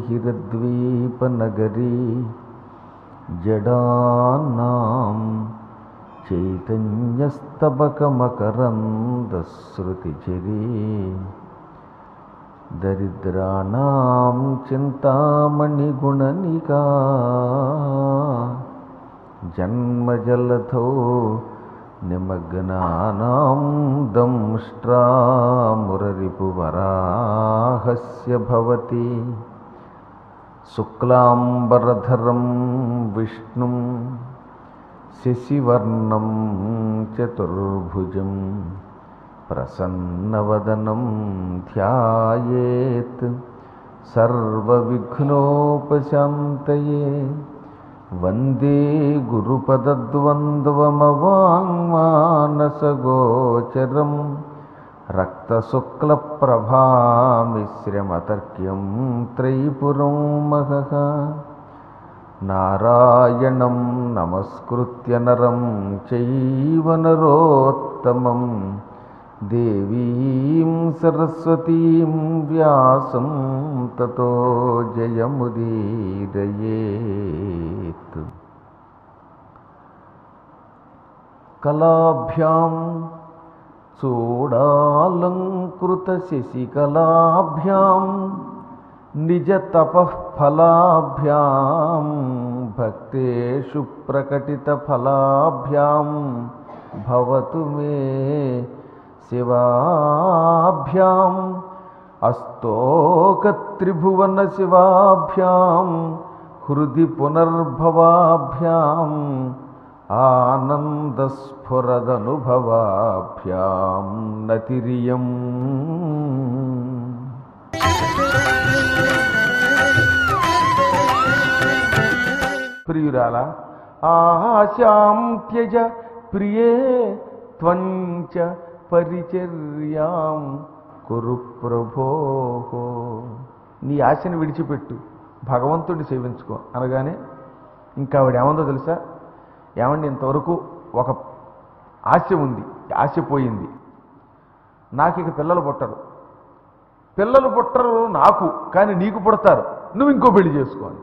అవిద్యానామంతస్తిమిరమిహిరద్వీపనగరీ జడానాం చైతన్యస్తబకమకరందశ్రుతిఝరీ దరిద్రాణాం చింతామణిగుణనికా జన్మజలధో నిమగ్నానాం దంష్ట్రామురరిపువరాహస్య భవతి శుక్లాంబరధరం విష్ణుం శశివర్ణం చతుర్భుజం ప్రసన్నవదనం ధ్యాయేత్ సర్వవిఘ్నోపశాంతయే వందే గురుపదద్వంద్వమవాంగ్మానసగోచరం రక్తశుక్లప్రభామిశ్రమతర్క్యం త్రైపురం మహః నారాయణం నమస్కృత్య నరం చైవ నరోత్తమం దేవీం సరస్వతీం వ్యాసం తతో జయముదీరయేత్. కళాభ్యాం చూడాలంకృత శశికళాభ్యాం నిజ తపఃఫలాభ్యాం భక్తేషు ప్రకటిత ఫలాభ్యాం భవతు మే శివాభ్యాం అస్తోకత్రిభువన శివాభ్యాం హృది పునర్భవాభ్యాం ఆనందస్ఫురదనుభవాభ్యాం నతిరియం. ప్రియురాల ఆశాం త్యజ ప్రియే త్వంచ పరిచర్యాం కురు ప్రభో. నీ ఆశని విడిచిపెట్టు, భగవంతుడిని సేవించుకో అనగానే ఇంకా ఆవిడ ఏమందో తెలుసా? ఏమండి, ఇంతవరకు ఒక ఆశ ఉంది, ఆశ పోయింది, నాకు ఇక పిల్లలు పుట్టరు, పిల్లలు పుట్టరు నాకు, కానీ నీకు పుడతారు, నువ్వు ఇంకో పెళ్లి చేసుకోవాలి.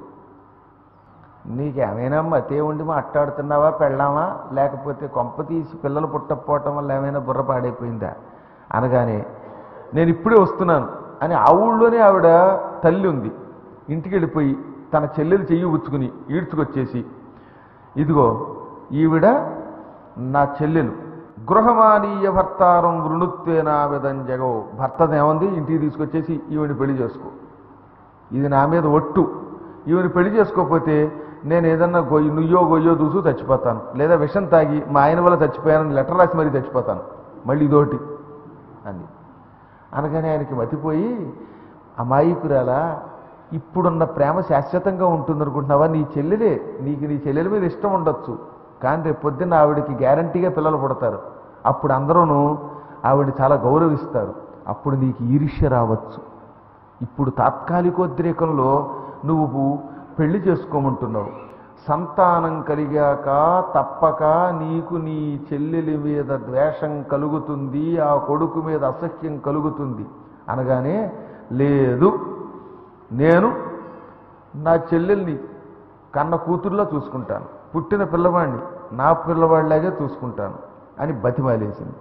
నీకేమైనా మతే ఉండి మాట్లాడుతున్నావా పెళ్ళామా, లేకపోతే కొంప తీసి పిల్లలు పుట్టకపోవటం వల్ల ఏమైనా బుర్ర పాడైపోయిందా అనగానే నేను ఇప్పుడే వస్తున్నాను అని ఆ ఊళ్ళోనే ఆవిడ తల్లి ఉంది. ఇంటికి వెళ్ళిపోయి తన చెల్లెలు చెయ్యి ఉచ్చుకుని ఈడ్చుకొచ్చేసి, ఇదిగో ఈవిడ నా చెల్లెలు, గృహమానీయ భర్తారం వృణుత్వేనా విధం జగో. భర్తదేమంది ఇంటికి తీసుకొచ్చేసి ఈవిని పెళ్లి చేసుకో, ఇది నా మీద ఒట్టు, ఈవిని పెళ్లి చేసుకోకపోతే నేను ఏదన్నా నుయ్యో గొయ్యో దూసు చచ్చిపోతాను, లేదా విషం తాగి మా ఆయన వల్ల చచ్చిపోయానని లెటర్ రాసి మరీ చచ్చిపోతాను, మళ్ళీ ఇదోటి అని అనగానే ఆయనకి మతిపోయి, అమాయకురాలా, ఇప్పుడున్న ప్రేమ శాశ్వతంగా ఉంటుందనుకుంటున్నావా? నీ చెల్లెలే, నీకు నీ చెల్లెల మీద ఇష్టం ఉండొచ్చు, కానీ రేపు పొద్దున్న ఆవిడకి గ్యారంటీగా పిల్లలు పుడతారు, అప్పుడు అందరూ ఆవిడని చాలా గౌరవిస్తారు, అప్పుడు నీకు ఈర్ష్య రావచ్చు. ఇప్పుడు తాత్కాలికోద్రేకంలో నువ్వు పెళ్లి చేసుకోమంటున్నావు, సంతానం కలిగాక తప్పక నీకు నీ చెల్లెలి మీద ద్వేషం కలుగుతుంది, ఆ కొడుకు మీద అసహ్యం కలుగుతుంది అనగానే, లేదు, నేను నా చెల్లెల్ని కన్న కూతుర్లా చూసుకుంటాను, పుట్టిన పిల్లవాడిని నా పిల్లవాడిలాగే చూసుకుంటాను అని బతిమాలేసింది.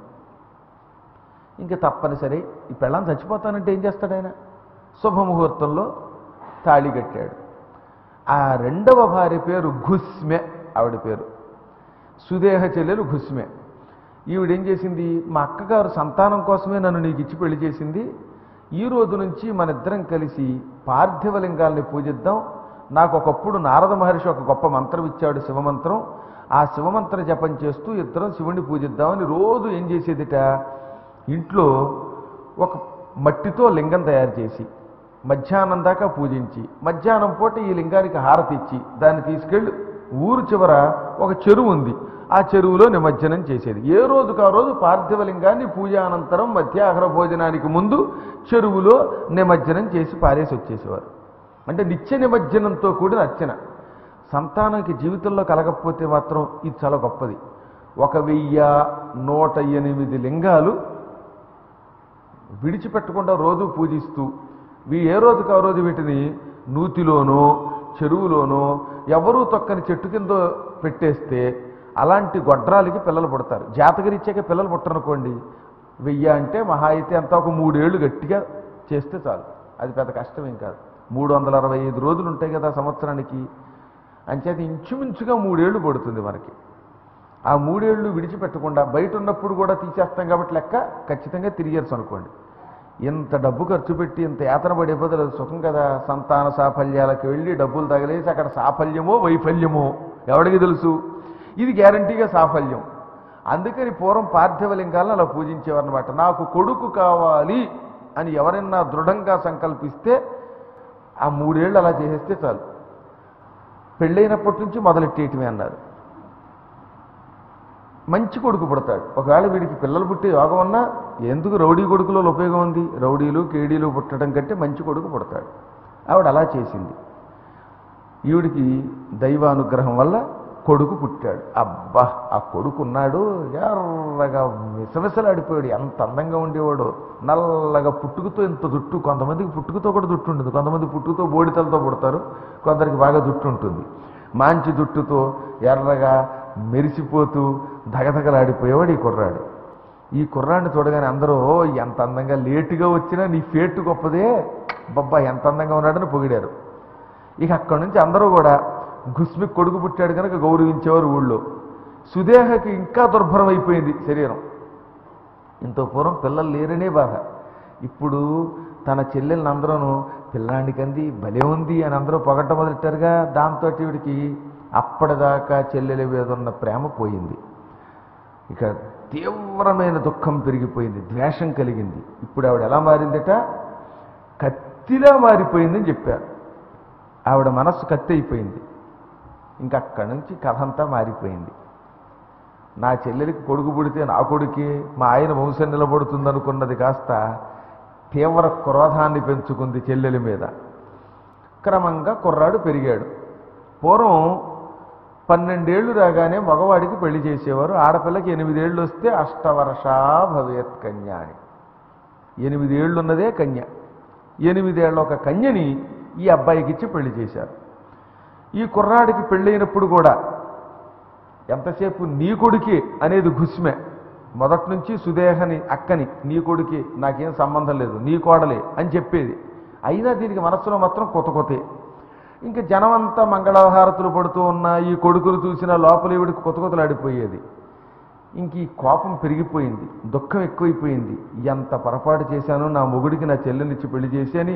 ఇంకా తప్పనిసరి ఈ పెళ్ళాన్ని చచ్చిపోతానంటే ఏం చేస్తాడు ఆయన? శుభముహూర్తంలో తాళి కట్టాడు. ఆ రెండవ భార్య పేరు ఘుస్మె, ఆవిడ పేరు సుదేహ చెల్లెలు ఘుస్మె. ఈవిడేం చేసింది, మా అక్కగారు సంతానం కోసమే నన్ను నీకు ఇచ్చి పెళ్లి చేసింది, ఈ రోజు నుంచి మన ఇద్దరం కలిసి పార్థివలింగాల్ని పూజిద్దాం. నాకు ఒకప్పుడు నారద మహర్షి ఒక గొప్ప మంత్రం ఇచ్చాడు, శివమంత్రం, ఆ శివమంత్ర జపం చేస్తూ ఇద్దరం శివుణ్ణి పూజిద్దామని రోజు ఏం చేసేదిట, ఇంట్లో ఒక మట్టితో లింగం తయారు చేసి మధ్యాహ్నం దాకా పూజించి, మధ్యాహ్నం పూట ఈ లింగానికి హారతి ఇచ్చి దాన్ని తీసుకెళ్ళి ఊరు చివర ఒక చెరువు ఉంది, ఆ చెరువులో నిమజ్జనం చేసేది. ఏ రోజుకు ఆ రోజు పార్థివలింగాన్ని పూజానంతరం మధ్యాహ్న భోజనానికి ముందు చెరువులో నిమజ్జనం చేసి పారేసి వచ్చేసేవారు. అంటే నిత్య నిమజ్జనంతో కూడిన అర్చన. సంతానానికి జీవితంలో కలగకపోతే మాత్రం ఇది చాలా గొప్పది. 1108 లింగాలు విడిచిపెట్టకుండా రోజు పూజిస్తూ ఏ రోజుకు ఆ రోజు వీటిని నూతిలోనో చెరువులోనో ఎవరూ తొక్కని చెట్టు కింద పెట్టేస్తే అలాంటి గొడ్రాలకి పిల్లలు పుడతారు. జాతకరీత్యాక పిల్లలు పుట్టరనుకోండి, 1000 అంటే మహా అయితే అంతా ఒక 3 ఏళ్ళు గట్టిగా చేస్తే చాలు. అది పెద్ద కష్టమేం కాదు. 365 రోజులు ఉంటాయి కదా సంవత్సరానికి. అంచేది ఇంచుమించుగా 3 ఏళ్ళు పడుతుంది మనకి. ఆ 3 ఏళ్ళు విడిచిపెట్టకుండా బయట ఉన్నప్పుడు కూడా తీసేస్తాం కాబట్టి లెక్క ఖచ్చితంగా తిరిగేర్చు అనుకోండి. ఇంత డబ్బు ఖర్చు పెట్టి ఇంత యాతన పడే బదులు అది సుఖం కదా. సంతాన సాఫల్యాలకు వెళ్ళి డబ్బులు తగిలేసి అక్కడ సాఫల్యమో వైఫల్యమో ఎవడికి తెలుసు. ఇది గ్యారంటీగా సాఫల్యం. అందుకని పూర్వం పార్థివలింగాలను అలా పూజించేవారనమాట. నాకు కొడుకు కావాలి అని ఎవరైనా దృఢంగా సంకల్పిస్తే ఆ 3 ఏళ్ళు అలా చేసేస్తే చాలు. పెళ్ళైనప్పటి నుంచి మొదలెట్టేయటమే అన్నారు. మంచి కొడుకు పుడతాడు. ఒకవేళ వీడికి పిల్లలు పుట్టే యోగం ఉన్నా ఎందుకు రౌడీ కొడుకులో ఉపయోగం ఉంది. రౌడీలు కేడీలు పుట్టడం కంటే మంచి కొడుకు పుడతాడు. ఆవిడ అలా చేసింది. ఈవిడికి దైవానుగ్రహం వల్ల కొడుకు పుట్టాడు. అబ్బా, ఆ కొడుకు ఉన్నాడు, ఎర్రగా విసవిసలాడిపోయాడు. ఎంత అందంగా ఉండేవాడు. నల్లగా, పుట్టుకతో ఇంత జుట్టు. కొంతమందికి పుట్టుకతో కూడా జుట్టు ఉంటుంది, కొంతమంది పుట్టుకతో బోడితలతో పుడతారు, కొందరికి బాగా జుట్టు ఉంటుంది. మంచి జుట్టుతో ఎర్రగా మెరిసిపోతూ ధగధగలాడిపోయేవాడు ఈ కుర్రాడు. ఈ కుర్రాడిని చూడగానే అందరూ ఎంత అందంగా, లేటుగా వచ్చినా నీ ఫేటు గొప్పదే, బబ్బా ఎంత అందంగా ఉన్నాడని పొగిడారు. ఇక అక్కడి నుంచి అందరూ కూడా గుస్మిక్ కొడుకు పుట్టాడు కనుక గౌరవించేవారు ఊళ్ళో. సుదేహకి ఇంకా దుర్భరం అయిపోయింది శరీరం. ఇంత పూర్వం పిల్లలు లేరనే బాధ. ఇప్పుడు తన చెల్లెల్ని అందరూ పిల్లాడికి అంది భలే ఉంది అని అందరూ పొగట్ట మొదలెట్టారుగా. దాంతో వీడికి అప్పటిదాకా చెల్లెల మీద ఉన్న ప్రేమ పోయింది. ఇక తీవ్రమైన దుఃఖం పెరిగిపోయింది, ద్వేషం కలిగింది. ఇప్పుడు ఆవిడ ఎలా మారిందట, కత్తిలా మారిపోయిందని చెప్పారు. ఆవిడ మనస్సు కత్తి అయిపోయింది. ఇంకా అక్కడి నుంచి కథ అంతా మారిపోయింది. నా చెల్లెలికి కొడుకు పుడితే నా కొడుకే మా ఆయన వంశం నిలబడుతుంది అనుకున్నది కాస్త తీవ్ర క్రోధాన్ని పెంచుకుంది చెల్లెలి మీద. క్రమంగా కుర్రాడు పెరిగాడు. పూర్వం 12 ఏళ్ళు రాగానే మగవాడికి పెళ్లి చేసేవారు. ఆడపిల్లకి 8 ఏళ్ళు వస్తే అష్టవర్షా భవేత్ కన్య అని. 8 ఏళ్ళు ఉన్నదే కన్య. 8 ఏళ్ల ఒక కన్యని ఈ అబ్బాయికి ఇచ్చి పెళ్లి చేశారు. ఈ కుర్రాడికి పెళ్ళైనప్పుడు కూడా ఎంతసేపు నీ కొడుకే అనేది గుస్మె. మొదటి నుంచి సుదేహని అక్కని నీ కొడుకే, నాకేం సంబంధం లేదు, నీ కోడలే అని చెప్పేది. అయినా దీనికి మనస్సులో మాత్రం కొత్తే. ఇంకా జనమంతా మంగళహారతులు పడుతూ ఉన్న ఈ కొడుకులు చూసిన లోపల ఈవిడికి కొత్తలాడిపోయేది. ఇంక ఈ కోపం పెరిగిపోయింది, దుఃఖం ఎక్కువైపోయింది. ఎంత పొరపాటు చేశాను, నా మొగుడికి నా చెల్లెనిచ్చి పెళ్లి చేసి అని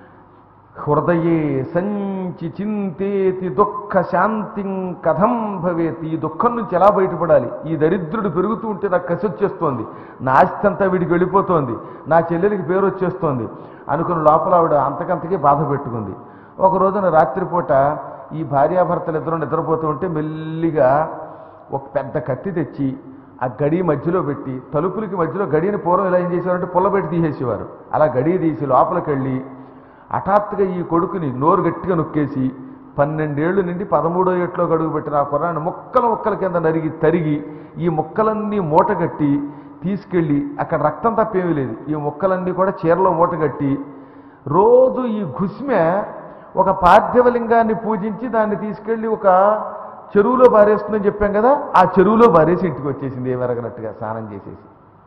హృదయే సంచి చింతేతి దుఃఖ శాంతిం కథం భవేతి. ఈ దుఃఖం నుంచి ఎలా బయటపడాలి, ఈ దరిద్రుడు పెరుగుతూ ఉంటే నాకు కసి వచ్చేస్తోంది, నా ఆస్తి అంతా వీడికి వెళ్ళిపోతోంది, నా చెల్లెలికి పేరు వచ్చేస్తోంది అనుకున్న లోపల ఆవిడ అంతకంతకీ బాధ పెట్టుకుంది. ఒక రోజున రాత్రిపూట ఈ భార్యాభర్తలు ఇద్దరు నిద్రపోతూ ఉంటే మెల్లిగా ఒక పెద్ద కత్తి తెచ్చి ఆ గడి మధ్యలో పెట్టి, తలుపులకి మధ్యలో గడిని పూర్వం ఇలా ఏం చేసేవారంటే పుల్లబెట్టి తీసేసేవారు. అలా గడి తీసి లోపలికి వెళ్ళి హఠాత్తుగా ఈ కొడుకుని నోరు గట్టిగా నొక్కేసి 12 ఏళ్ళు నుండి 13వ ఏట్లో అడుగు పెట్టిన ఆ కుర్రాన్ని ముక్కల కింద తరిగి ఈ ముక్కలన్నీ మూటగట్టి తీసుకెళ్ళి, అక్కడ రక్తం తప్పేమీ లేదు, ఈ ముక్కలన్నీ కూడా చీరలో మూటగట్టి రోజు ఈ గుస్మె ఒక పార్థివలింగాన్ని పూజించి దాన్ని తీసుకెళ్ళి ఒక చెరువులో బారేస్తుందని చెప్పాం కదా, ఆ చెరువులో బారేసి ఇంటికి వచ్చేసింది ఏమెరగనట్టుగా స్నానం చేసేసి.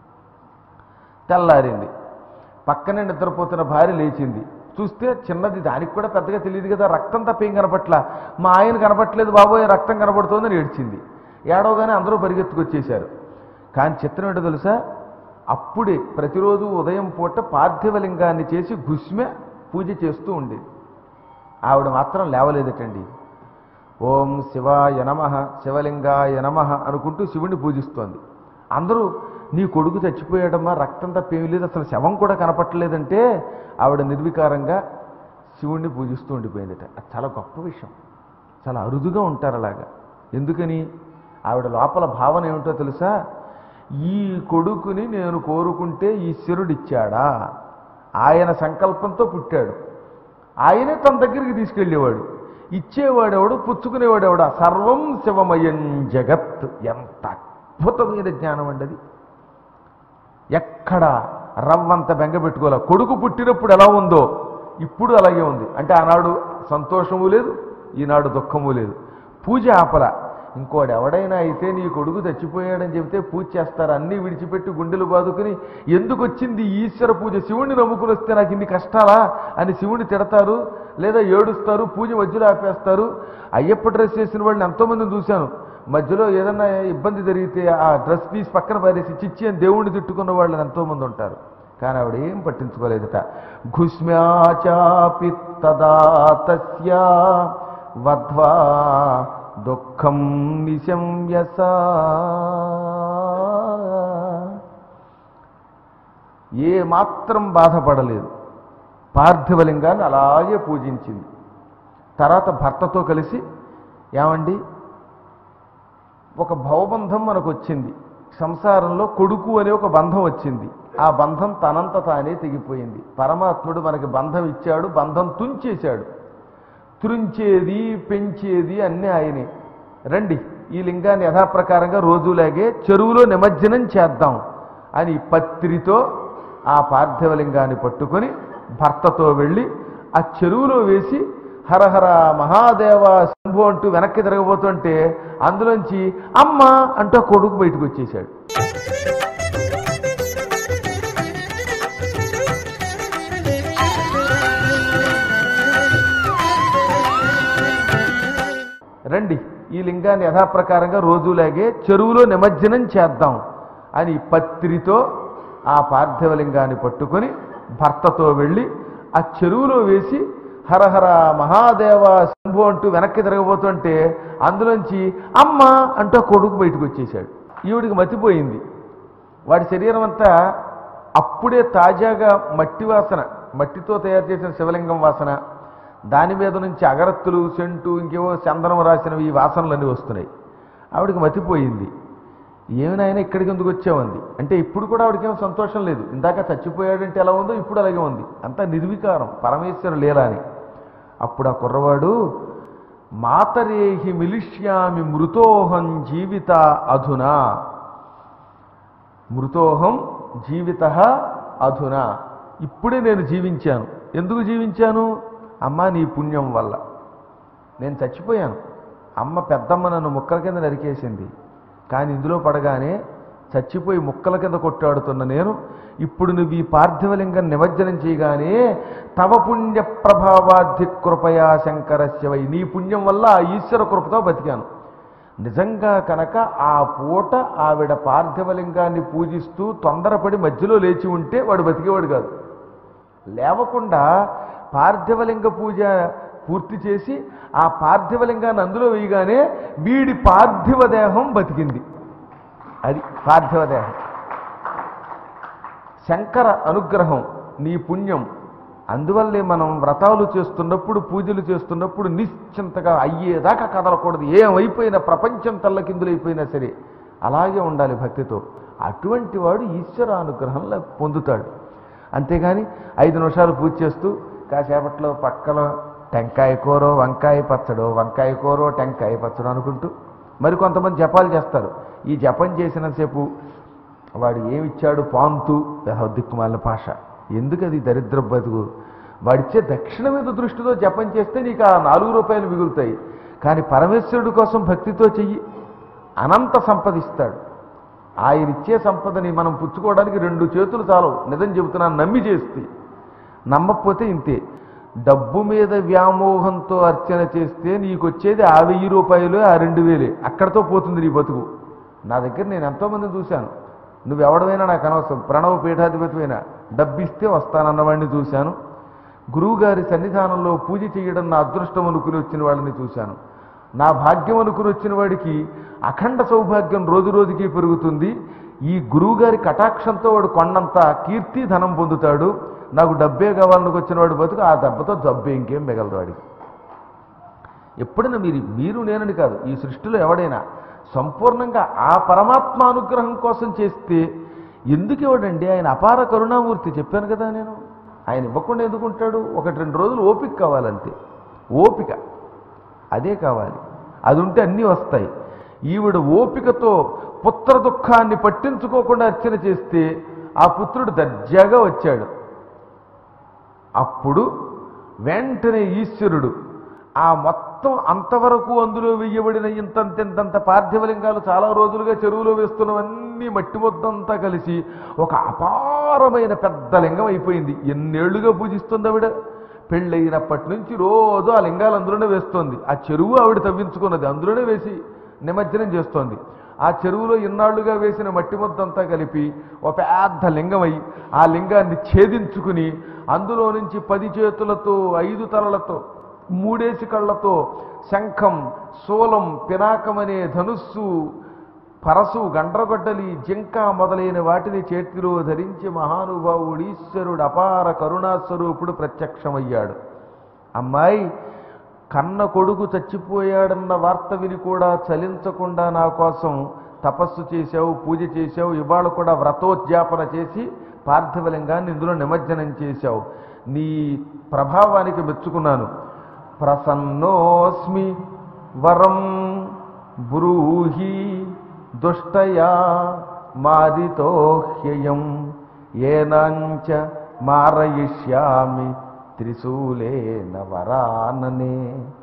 తెల్లారింది. పక్కనే నిద్రపోతున్న భార్య లేచింది. చూస్తే చిన్నది, దానికి కూడా పెద్దగా తెలియదు కదా, రక్తం తప్ప ఏం కనపట్ల. మా ఆయన కనపట్లేదు బాబోయే, రక్తం కనపడుతోందని ఏడ్చింది. ఏడవగానే అందరూ పరిగెత్తుకొచ్చేశారు. కానీ చిత్రం ఏంటో తెలుసా, అప్పుడే ప్రతిరోజు ఉదయం పూట పార్థివలింగాన్ని చేసి గుస్మె పూజ చేస్తూ ఉండేది. ఆవిడ మాత్రం లేవలేదటండి. ఓం శివాయ నమః, శివలింగాయ నమః అనుకుంటూ శివుణ్ణి పూజిస్తోంది. అందరూ నీ కొడుకు చచ్చిపోయాడమ్మా, రక్తం తప్పేమీ లేదు, అసలు శవం కూడా కనపట్టలేదంటే ఆవిడ నిర్వికారంగా శివుణ్ణి పూజిస్తూ ఉండిపోయిందట. అది చాలా గొప్ప విషయం, చాలా అరుదుగా ఉంటారు అలాగా. ఎందుకని, ఆవిడ లోపల భావన ఏమిటో తెలుసా, ఈ కొడుకుని నేను కోరుకుంటే ఈశ్వరుడిచ్చాడా, ఆయన సంకల్పంతో పుట్టాడు, ఆయనే తన దగ్గరికి తీసుకెళ్ళేవాడు, ఇచ్చేవాడెవడు పుచ్చుకునేవాడెవడా, సర్వం శివమయం జగత్. ఎంత అద్భుతమైన జ్ఞానం అండి అది. ఎక్కడ రవ్వంత బెంగ పెట్టుకోలే. కొడుకు పుట్టినప్పుడు ఎలా ఉందో ఇప్పుడు అలాగే ఉంది. అంటే ఆనాడు సంతోషము లేదు, ఈనాడు దుఃఖము లేదు. పూజ ఆపల. ఇంకోడు ఎవడైనా అయితే నీ కొడుకు చచ్చిపోయాడని చెబితే పూజ చేస్తారు. అన్నీ విడిచిపెట్టి గుండెలు బాదుకుని ఎందుకు వచ్చింది ఈశ్వర పూజ, శివుణ్ణి నమ్ముకుని వస్తే నాకు ఇన్ని కష్టాలా అని శివుణ్ణి తిడతారు, లేదా ఏడుస్తారు, పూజ మధ్యలో ఆపేస్తారు. అయ్యప్ప డ్రెస్ చేసిన వాళ్ళని ఎంతోమందిని చూశాను. మధ్యలో ఏదన్నా ఇబ్బంది జరిగితే ఆ డ్రెస్ తీసి పక్కన పారేసి చిచ్చి అని దేవుణ్ణి తిట్టుకున్న వాళ్ళని ఎంతోమంది ఉంటారు. కానీ ఆవిడ ఏం పట్టించుకోలేదట. ఘుష్మ్యాచాపి తదా తస్యా వధ్వా దుఃఖం నిశమ్యస. ఏ మాత్రం బాధపడలేదు, పార్థివలింగాన్ని అలాగే పూజించింది. తర్వాత భర్తతో కలిసి, ఏమండి ఒక భవబంధం మనకు వచ్చింది, సంసారంలో కొడుకు అనే ఒక బంధం వచ్చింది, ఆ బంధం తనంత తానే తెగిపోయింది. పరమాత్ముడు మనకి బంధం ఇచ్చాడు, బంధం తుంచేశాడు. త్రుంచేది పెంచేది అన్నీ ఆయనే. రండి ఈ లింగాన్ని యథాప్రకారంగా రోజులాగే చెరువులో నిమజ్జనం చేద్దాం అని పత్రితో ఆ పార్థివలింగాన్ని పట్టుకొని భర్తతో వెళ్ళి ఆ చెరువులో వేసి హరహర మహాదేవ శంభు అంటూ వెనక్కి తిరగబోతుంటే అందులోంచి అమ్మ అంటూ కొడుకు బయటకు వచ్చేశాడు. రండి ఈ లింగాన్ని యథాప్రకారంగా రోజులాగే చెరువులో నిమజ్జనం చేద్దాం అని పత్రితో ఆ పార్థివలింగాన్ని పట్టుకొని భర్తతో వెళ్ళి ఆ చెరువులో వేసి హరహర మహాదేవ శంభు అంటూ వెనక్కి తిరగబోతుంటే అందులోంచి అమ్మ అంటూ కొడుకు బయటకు వచ్చేశాడు. ఈవిడికి మతిపోయింది. వాడి శరీరం అంతా అప్పుడే తాజాగా మట్టి వాసన, మట్టితో తయారు చేసిన శివలింగం వాసన, దాని మీద నుంచి అగరత్తులు, సెంటు, ఇంకేవో చందనం రాసినవి ఈ వాసనలన్నీ వస్తున్నాయి. ఆవిడికి మతిపోయింది. ఏమైనా ఇక్కడికి ఎందుకు వచ్చామంది. అంటే ఇప్పుడు కూడా ఆవిడకేమో సంతోషం లేదు. ఇందాక చచ్చిపోయాడంటే ఎలా ఉందో ఇప్పుడు అలాగే ఉంది. అంతా నిర్వికారం, పరమేశ్వరుడు లీలా అని. అప్పుడు ఆ కుర్రవాడు మాతరేహి మిలిష్యామి మృతోహం జీవిత అధునా, మృతోహం జీవిత అధునా, ఇప్పుడే నేను జీవించాను. ఎందుకు జీవించాను? అమ్మ నీ పుణ్యం వల్ల నేను చచ్చిపోయాను. అమ్మ పెద్దమ్మ నన్ను ముక్కల కింద నరికేసింది, కానీ ఇందులో పడగానే చచ్చిపోయి ముక్కల కింద కొట్టాడుతున్న నేను ఇప్పుడు నువ్వు ఈ పార్థివలింగం నిమజ్జనం చేయగానే తవ పుణ్య ప్రభావాధి కృపయా శంకరస్యవై, నీ పుణ్యం వల్ల ఆ ఈశ్వర కృపతో బతికాను. నిజంగా కనుక ఆ పూట ఆవిడ పార్థివలింగాన్ని పూజిస్తూ తొందరపడి మధ్యలో లేచి ఉంటే వాడు బతికేవాడు కాదు. లేవకుండా పార్థివలింగ పూజ పూర్తి చేసి ఆ పార్థివలింగాన్ని అందులో వేయగానే వీడి పార్థివ దేహం బతికింది. అది పార్థివ దేహం. శంకర అనుగ్రహం, నీ పుణ్యం. అందువల్లే మనం వ్రతాలు చేస్తున్నప్పుడు, పూజలు చేస్తున్నప్పుడు నిశ్చింతగా అయ్యేదాకా కదలకూడదు. ఏమైపోయినా, ప్రపంచం తల్లకిందులైపోయినా సరే అలాగే ఉండాలి భక్తితో. అటువంటి వాడు ఈశ్వర అనుగ్రహంలో పొందుతాడు. అంతేగాని 5 నిమిషాలు పూజ చేస్తూ కాసేపట్లో పక్కన టెంకాయ కూరో వంకాయ పచ్చడో, వంకాయ కూరో టెంకాయ పచ్చడో అనుకుంటూ మరి కొంతమంది జపాలు చేస్తారు. ఈ జపం చేసినంతసేపు వాడు ఏమిచ్చాడు పాంతు, దిక్కుమాలిన భాష, ఎందుకు అది దరిద్ర బతుకు. వాడిచ్చే దక్షిణ మీద దృష్టితో జపం చేస్తే నీకు ఆ 4 రూపాయలు మిగులుతాయి. కానీ పరమేశ్వరుడి కోసం భక్తితో చెయ్యి, అనంత సంపదిస్తాడు. ఆయన ఇచ్చే సంపదని మనం పుచ్చుకోవడానికి 2 చేతులు చాలవు. నిజం చెబుతున్నాను, నమ్మి చేస్తే. నమ్మకపోతే ఇంతే. డబ్బు మీద వ్యామోహంతో అర్చన చేస్తే నీకు వచ్చేది ఆ 1000 రూపాయలు, ఆ 2000, అక్కడితో పోతుంది నీ బతుకు. నా దగ్గర నేను ఎంతోమందిని చూశాను. నువ్వెవడమైనా నాకు అనవసరం, ప్రణవ పీఠాధిపతివైనా డబ్బిస్తే వస్తానన్నవాడిని చూశాను. గురువుగారి సన్నిధానంలో పూజ చేయడం నా అదృష్టం అనుకుని వచ్చిన వాళ్ళని చూశాను. నా భాగ్యం అనుకుని వచ్చిన వాడికి అఖండ సౌభాగ్యం రోజు రోజుకి పెరుగుతుంది. ఈ గురువుగారి కటాక్షంతో వాడు కొండంత కీర్తి ధనం పొందుతాడు. నాకు డబ్బే కావాలనుకు వచ్చిన వాడు బతుకు ఆ దెబ్బతో జబ్బే, ఇంకేం మిగలదు వాడికి. ఎప్పుడైనా మీరు నేనని కాదు, ఈ సృష్టిలో ఎవడైనా సంపూర్ణంగా ఆ పరమాత్మ అనుగ్రహం కోసం చేస్తే ఎందుకు ఇవ్వడండి? ఆయన అపార కరుణామూర్తి, చెప్పాను కదా నేను. ఆయన ఇవ్వకుండా ఎందుకుంటాడు? 1-2 రోజులు ఓపిక కావాలంతే. ఓపిక అదే కావాలి. అది ఉంటే అన్నీ వస్తాయి. ఈవిడ ఓపికతో పుత్ర దుఃఖాన్ని పట్టించుకోకుండా అర్చన చేస్తే ఆ పుత్రుడు దర్జాగా వచ్చాడు. అప్పుడు వెంటనే ఈశ్వరుడు ఆ మొత్తం అంతవరకు అందులో వేయబడిన ఇంతంత పార్థివలింగాలు చాలా రోజులుగా చెరువులో వేస్తున్నవన్నీ మట్టి మొత్తంతా కలిసి ఒక అపారమైన పెద్ద లింగం అయిపోయింది. ఎన్నేళ్లుగా పూజిస్తుంది ఆవిడ. పెళ్ళయినప్పటి నుంచి రోజు ఆ లింగాలు అందులోనే వేస్తోంది. ఆ చెరువు ఆవిడ తవ్వించుకున్నది, అందులోనే వేసి నిమజ్జనం చేస్తోంది. ఆ చెరువులో ఇన్నాళ్లుగా వేసిన మట్టి మొత్తంతా కలిపి ఒక పెద్ద లింగమై ఆ లింగాన్ని ఛేదించుకుని అందులో నుంచి 10 చేతులతో 5 తలలతో 3 కళ్ళతో శంఖం, శూలం, పినాకం అనే ధనుస్సు, పరసు, గండ్రగొడ్డలి, జింక మొదలైన వాటిని చేతిలో ధరించి మహానుభావుడు ఈశ్వరుడు అపార కరుణాస్వరూపుడు ప్రత్యక్షమయ్యాడు. అమ్మాయి, కన్న కొడుకు చచ్చిపోయాడన్న వార్త విని కూడా చలించకుండా నా కోసం తపస్సు చేశావు, పూజ చేశావు. ఇవాళ కూడా వ్రతోద్యాపన చేసి పార్థివలింగాన్ని ఇందులో నిమజ్జనం చేశావు. నీ ప్రభావానికి మెచ్చుకున్నాను. ప్రసన్నోస్మి వరం బ్రూహి దుష్టయా మారితోహ్యయం ఏనాంచ మారయిష్యామి త్రిశూలేన వరాననే.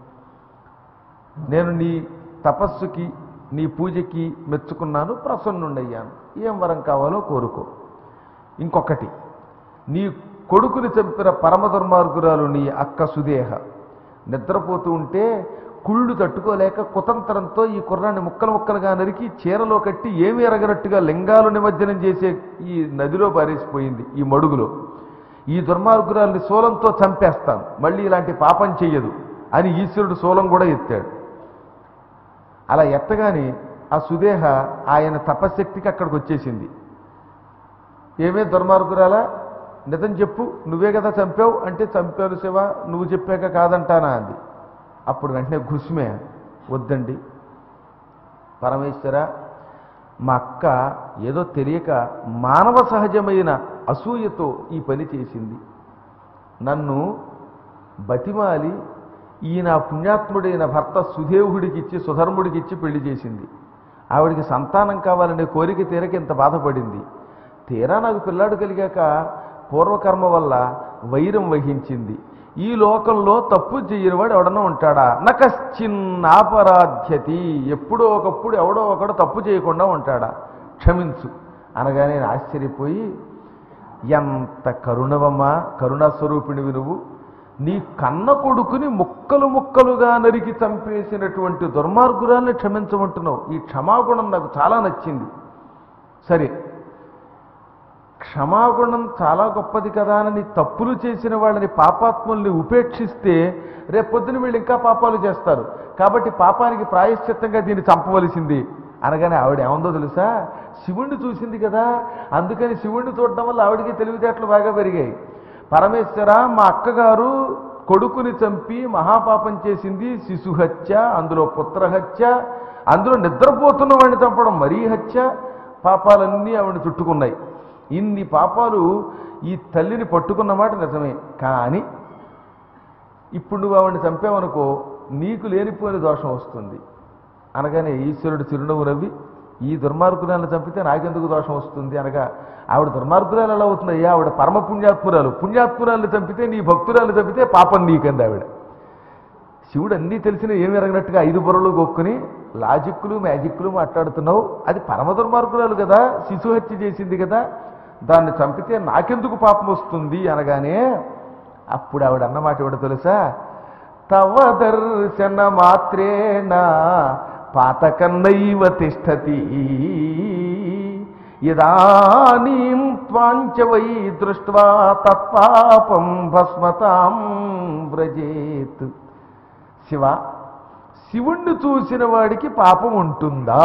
నేను నీ తపస్సుకి నీ పూజకి మెచ్చుకున్నాను, ప్రసన్నుండయ్యాను. ఏం వరం కావాలో కోరుకో. ఇంకొకటి, నీ కొడుకుని చంపిన పరమ దుర్మార్గురాలు నీ అక్క సుదేహ నిద్రపోతూ ఉంటే కుళ్ళు తట్టుకోలేక కుతంత్రంతో ఈ కుర్రాన్ని ముక్కలు ముక్కలుగా నరికి చీరలో కట్టి ఏమీ ఎరగనట్టుగా లింగాలు నిమజ్జనం చేసే ఈ నదిలో పారేసిపోయింది, ఈ మడుగులో. ఈ దుర్మార్గురాల్ని శూలంతో చంపేస్తాను, మళ్ళీ ఇలాంటి పాపం చెయ్యదు అని ఈశ్వరుడు శూలం కూడా ఎత్తాడు. అలా ఎత్తగానే ఆ సుదేహ ఆయన తపశక్తికి అక్కడికి వచ్చేసింది. ఏమే దుర్మార్గురాలా, నిజం చెప్పు, నువ్వే కదా చంపావు అంటే చంపాను శివ, నువ్వు చెప్పాక కాదంటానా అంది. అప్పుడు వెంటనే గుస్మే, వద్దండి పరమేశ్వర, మా అక్క ఏదో తెలియక మానవ సహజమైన అసూయతో ఈ పని చేసింది. నన్ను బతిమాలి ఈయన పుణ్యాత్ముడైన భర్త సుదేవుడికిచ్చి సుధర్ముడికిచ్చి పెళ్లి చేసింది. ఆవిడికి సంతానం కావాలనే కోరిక తీరక ఇంత బాధపడింది. తీరా నాకు పిల్లాడు కలిగాక పూర్వకర్మ వల్ల వైరం వహించింది. ఈ లోకంలో తప్పు చేయనివాడు ఎవడన్నా ఉంటాడా? నకశ్చిన్నాపరాధ్యతి, ఎప్పుడో ఒకప్పుడు ఎవడో ఒకడు తప్పు చేయకుండా ఉంటాడా? క్షమించు అనగానే నేను ఆశ్చర్యపోయి, ఎంత కరుణవమ్మా, కరుణాస్వరూపిణివి నువ్వు. నీ కన్న కొడుకుని ముక్కలు ముక్కలుగా నరికి చంపేసినటువంటి దుర్మార్గురాల్ని క్షమించమంటున్నావు. ఈ క్షమాగుణం నాకు చాలా నచ్చింది. సరే, క్షమాగుణం చాలా గొప్పది కదా అని తప్పులు చేసిన వాళ్ళని, పాపాత్ముల్ని ఉపేక్షిస్తే రేపొద్దున వీళ్ళు ఇంకా పాపాలు చేస్తారు. కాబట్టి పాపానికి ప్రాయశ్చిత్తంగా దీన్ని చంపవలసింది అనగానే ఆవిడ ఏముందో తెలుసా, శివుణ్ణి చూసింది కదా, అందుకని శివుణ్ణి చూడడం వల్ల ఆవిడికి తెలివితేటలు బాగా పెరిగాయి. పరమేశ్వర, మా అక్కగారు కొడుకుని చంపి మహాపాపం చేసింది, శిశుహత్య, అందులో పుత్రహత్య, అందులో నిద్రపోతున్న వాడిని చంపడం మరీ హత్య, పాపాలన్నీ ఆవిడని చుట్టుకున్నాయి. ఇన్ని పాపాలు ఈ తల్లిని పట్టుకున్నమాట నిజమే. కానీ ఇప్పుడు నువ్వు ఆవిడని చంపావనుకో, నీకు లేనిపోయిన దోషం వస్తుంది అనగానే ఈశ్వరుడు చిరునవ్వు నవ్వి, ఈ దుర్మార్గురాలను చంపితే నాకెందుకు దోషం వస్తుంది అనగా, ఆవిడ దుర్మార్గురాలు ఎలా అవుతుందయ్యా, ఆవిడ పరమ పుణ్యాత్మురాలు. పుణ్యాత్మురాలను చంపితే, నీ భక్తురాలు చంపితే పాపం నీకంది ఆవిడ. శివుడు అన్నీ తెలిసిన ఏమి ఎరగనట్టుగా 5 బుర్రలు గొక్కుని లాజిక్కులు మ్యాజిక్కులు మాట్లాడుతున్నావు. అది పరమ దుర్మార్గురాలు కదా, శిశుహత్య చేసింది కదా, దాన్ని చంపితే నాకెందుకు పాపం వస్తుంది అనగానే అప్పుడు ఆవిడ అన్నమాట ఇవిడ తెలుసా, తవ దర్శన మాత్రేణ పాతకన్నైవ తిష్టతి ఇదానీం త్వాంచ వై దృష్ట్వా తత్పాపం భస్మతాం వ్రజేత్. శివ, శివుణ్ణి చూసిన వాడికి పాపం ఉంటుందా?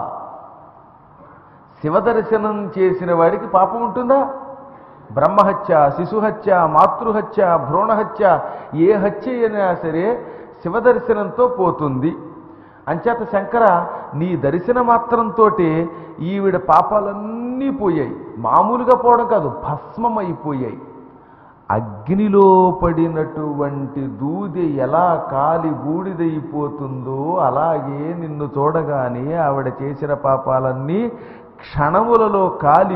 శివదర్శనం చేసిన వాడికి పాపం ఉంటుందా? బ్రహ్మహత్య, శిశుహత్య, మాతృహత్య, భ్రూణహత్య, ఏ హత్య అయినా సరే శివదర్శనంతో పోతుంది. అంచేత శంకర, నీ దర్శన మాత్రంతో ఈవిడ పాపాలన్నీ పోయాయి. మామూలుగా పోవడం కాదు, భస్మమైపోయాయి. అగ్నిలో పడినటువంటి దూది ఎలా కాలి బూడిదైపోతుందో అలాగే నిన్ను చూడగానే ఆవిడ చేసిన పాపాలన్నీ క్షణములలో కాలి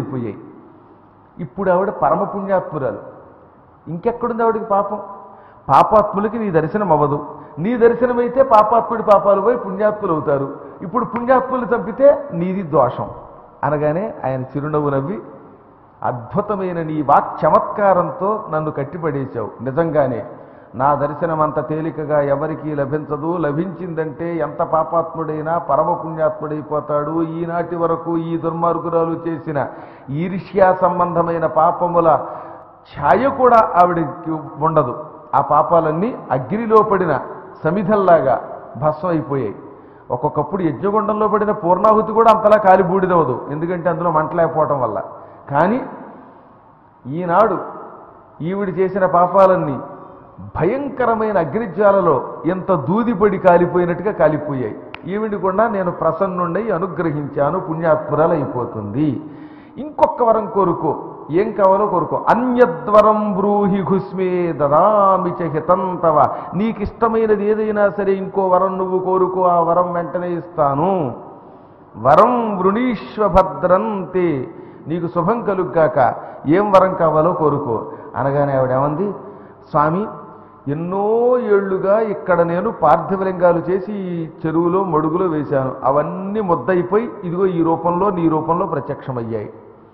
బూడిదైపోయాయి. ఇప్పుడు ఆవిడ పరమపుణ్యాత్మురాలు. ఇంకెక్కడుంది ఆవిడికి పాపం? పాపాత్ములకి నీ దర్శనం అవ్వదు. నీ దర్శనమైతే పాపాత్ముడి పాపాలు పోయి పుణ్యాత్ములు అవుతారు. ఇప్పుడు పుణ్యాత్ములు చంపితే నీది దోషం అనగానే ఆయన చిరునవ్వు నవ్వి, అద్భుతమైన నీ వాక్ చమత్కారంతో నన్ను కట్టిపడేశావు. నిజంగానే నా దర్శనం అంత తేలికగా ఎవరికీ లభించదు. లభించిందంటే ఎంత పాపాత్ముడైనా పరమ పుణ్యాత్ముడైపోతాడు. ఈనాటి వరకు ఈ దుర్మార్గురాలు చేసిన ఈర్ష్యా సంబంధమైన పాపముల ఛాయ కూడా ఆవిడికి ఉండదు. ఆ పాపాలన్నీ అగ్నిలో పడిన సమిధల్లాగా భస్మం అయిపోయాయి. ఒక్కొక్కప్పుడు యజ్ఞగుండంలో పడిన పూర్ణాహుతి కూడా అంతలా కాలి బూడిదవదు, ఎందుకంటే అందులో మంటలేకపోవటం వల్ల. కానీ ఈనాడు ఈవిడి చేసిన పాపాలన్నీ భయంకరమైన అగ్నిజ్వాలలో ఎంత దూదిపడి కాలిపోయినట్టుగా కాలిపోయాయి. ఈవిడి కూడా నేను ప్రసన్నుండై అనుగ్రహించాను, పుణ్యాత్మురాలు అయిపోతుంది. ఇంకొక వరం కోరుకో, ఏం కావాలో కోరుకో. అన్యద్వరం బ్రూహి ఘుస్మే దదామి చ హితంతవ. నీకిష్టమైనది ఏదైనా సరే ఇంకో వరం నువ్వు కోరుకో, ఆ వరం వెంటనే ఇస్తాను. వరం వృణీశ్వ భద్రంతే, నీకు శుభం కలుగ్గాక, ఏం వరం కావాలో కోరుకో అనగానే ఆవిడేమంది, స్వామి ఎన్నో ఏళ్లుగా ఇక్కడ నేను పార్థివలింగాలు చేసి ఈ చెరువులో మడుగులో వేశాను. అవన్నీ ముద్దయిపోయి ఇదిగో ఈ రూపంలో నీ రూపంలో ప్రత్యక్షమయ్యాయి.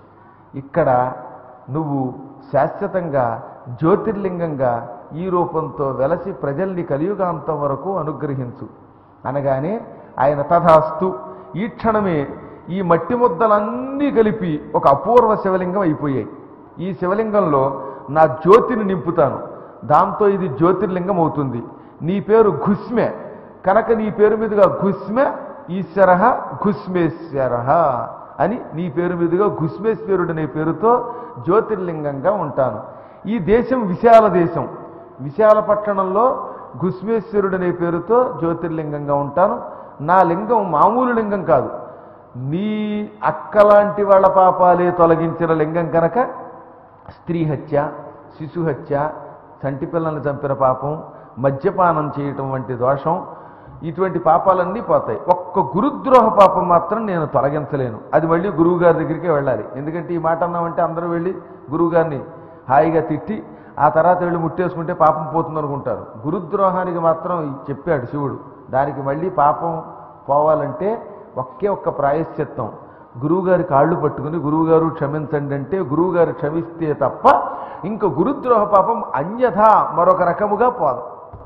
ఇక్కడ నువ్వు శాశ్వతంగా జ్యోతిర్లింగంగా ఈ రూపంతో వెలసి ప్రజల్ని కలియుగాంతం వరకు అనుగ్రహించు అనగానే ఆయన తథాస్తు. ఈ క్షణమే ఈ మట్టి ముద్దలన్నీ కలిపి ఒక అపూర్వ శివలింగం అయిపోయాయి. ఈ శివలింగంలో నా జ్యోతిని నింపుతాను, దాంతో ఇది జ్యోతిర్లింగం అవుతుంది. నీ పేరు ఘుస్మె కనుక నీ పేరు మీదుగా ఘుస్మె ఈశ్వర ఘుస్మేశ్వర అని నీ పేరు మీదుగా ఘుస్మేశ్వరుడు అనే పేరుతో జ్యోతిర్లింగంగా ఉంటాను. ఈ దేశం విశాల దేశం, విశాలపట్టణంలో ఘుస్మేశ్వరుడు అనే పేరుతో జ్యోతిర్లింగంగా ఉంటాను. నా లింగం మామూలు లింగం కాదు, నీ అక్కలాంటి వాళ్ళ పాపాలే తొలగించిన లింగం కనుక స్త్రీ హత్య, శిశుహత్య, చంటి పిల్లల్ని చంపిన పాపం, మద్యపానం చేయటం వంటి దోషం, ఇటువంటి పాపాలన్నీ పోతాయి. ఒక్క గురుద్రోహ పాపం మాత్రం నేను తొలగించలేను. అది మళ్ళీ గురువుగారి దగ్గరికే వెళ్ళాలి. ఎందుకంటే ఈ మాట అన్నామంటే అందరూ వెళ్ళి గురువుగారిని హాయిగా తిట్టి ఆ తర్వాత వెళ్ళి ముట్టేసుకుంటే పాపం పోతుంది అనుకుంటారు. గురుద్రోహానికి మాత్రం చెప్పాడు శివుడు. దానికి మళ్ళీ పాపం పోవాలంటే ఒక్క ప్రాయశ్చిత్తం, గురువుగారి కాళ్ళు పట్టుకుని గురువుగారు క్షమించండి అంటే గురువుగారు క్షమిస్తే తప్ప ఇంక గురుద్రోహ పాపం అన్యథా మరొక రకముగా పోదు.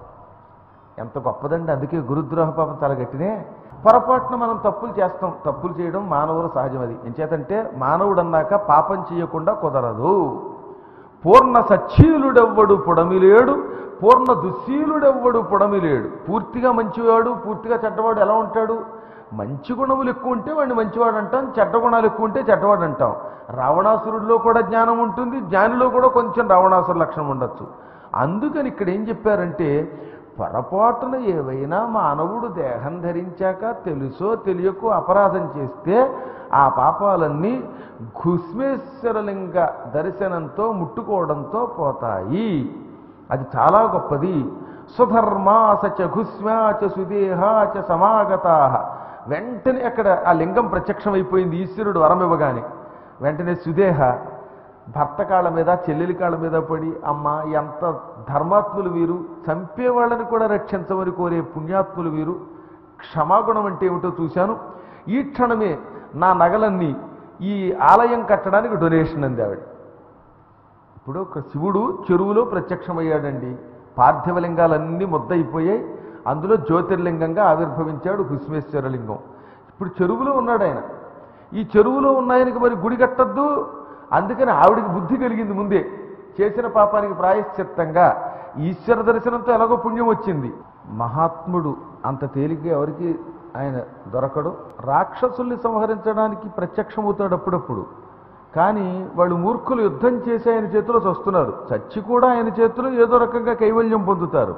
ఎంత గొప్పదండి. అందుకే గురుద్రోహ పాపం తలగట్టినే. పొరపాటున మనం తప్పులు చేస్తాం, తప్పులు చేయడం మానవుల సహజం. అది ఎంచేతంటే మానవుడు అన్నాక పాపం చేయకుండా కుదరదు. పూర్ణ సచ్చీలుడెవ్వడు పుడమిలేడు, పూర్ణ దుశ్శీలుడెవ్వడు పుడమిలేడు. పూర్తిగా మంచివాడు పూర్తిగా చెడ్డవాడు ఎలా ఉంటాడు? మంచి గుణములు ఎక్కువ ఉంటే వాడిని మంచివాడు అంటాం, చెడ్డ గుణాలు ఎక్కువ ఉంటే చెడ్డవాడు అంటాం. రావణాసురుడిలో కూడా జ్ఞానం ఉంటుంది, జ్ఞానిలో కూడా కొంచెం రావణాసురు లక్షణం ఉండొచ్చు. అందుకని ఇక్కడ ఏం చెప్పారంటే, పొరపాటున ఏవైనా మానవుడు దేహం ధరించాక తెలుసో తెలియకో అపరాధం చేస్తే ఆ పాపాలన్నీ ఘుస్మేశ్వరలింగ దర్శనంతో ముట్టుకోవడంతో పోతాయి. అది చాలా గొప్పది. సుధర్మాసచ ఘుస్మ్యాచ సుదేహాచ సమాగతా. వెంటనే అక్కడ ఆ లింగం ప్రత్యక్షమైపోయింది. ఈశ్వరుడు వరం ఇవ్వగానే వెంటనే సుదేహ భర్త కాళ్ళ మీద చెల్లెలి కాళ్ళ మీద పడి, అమ్మ ఎంత ధర్మాత్ములు వీరు, చంపేవాళ్ళని కూడా రక్షించమని కోరే పుణ్యాత్ములు వీరు, క్షమాగుణం అంటే ఏమిటో చూశాను. ఈ క్షణమే నా నగలన్నీ ఈ ఆలయం కట్టడానికి డొనేషన్ అంది ఆవిడ. ఇప్పుడు ఒక శివుడు చెరువులో ప్రత్యక్షమయ్యాడండి. పార్థివలింగాలన్నీ ముద్దయిపోయాయి. అందులో జ్యోతిర్లింగంగా ఆవిర్భవించాడు ఘుస్మేశ్వరలింగం. ఇప్పుడు చెరువులో ఉన్నాడు ఆయన. ఈ చెరువులో ఉన్నాయనికి మరి గుడి కట్టద్దు. అందుకని ఆవిడికి బుద్ధి కలిగింది ముందే. చేసిన పాపానికి ప్రాయశ్చిత్తంగా ఈశ్వర దర్శనంతో ఎలాగో పుణ్యం వచ్చింది. మహాత్ముడు అంత తేలిగ్గా ఎవరికి ఆయన దొరకడు. రాక్షసుల్ని సంహరించడానికి ప్రత్యక్షమవుతాడు అప్పుడప్పుడు. కానీ వాళ్ళు మూర్ఖులు యుద్ధం చేసి ఆయన చేతిలో చస్తున్నారు, చచ్చి కూడా ఆయన చేతిలో ఏదో రకంగా కైవల్యం పొందుతారు.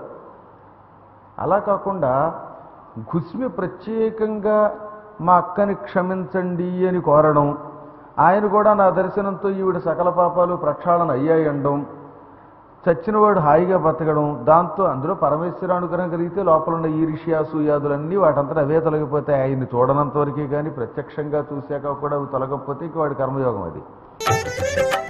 అలా కాకుండా ఘుస్మి ప్రత్యేకంగా మా అక్కని క్షమించండి అని కోరడం, ఆయన కూడా నా దర్శనంతో ఈవిడ సకల పాపాలు ప్రక్షాళన అయ్యాయి అనడం, చచ్చినవాడు హాయిగా బతకడం, దాంతో అందులో పరమేశ్వరానుగ్రహం కలిగితే లోపల ఉన్న ఈర్ష్య సూయాదులన్నీ వాటంతా అవే తొలగిపోతాయి. ఆయన్ని చూడనంత వరకే కానీ ప్రత్యక్షంగా చూశాక కూడా అవి తొలగకపోతే ఇంక వాడి కర్మయోగం అది.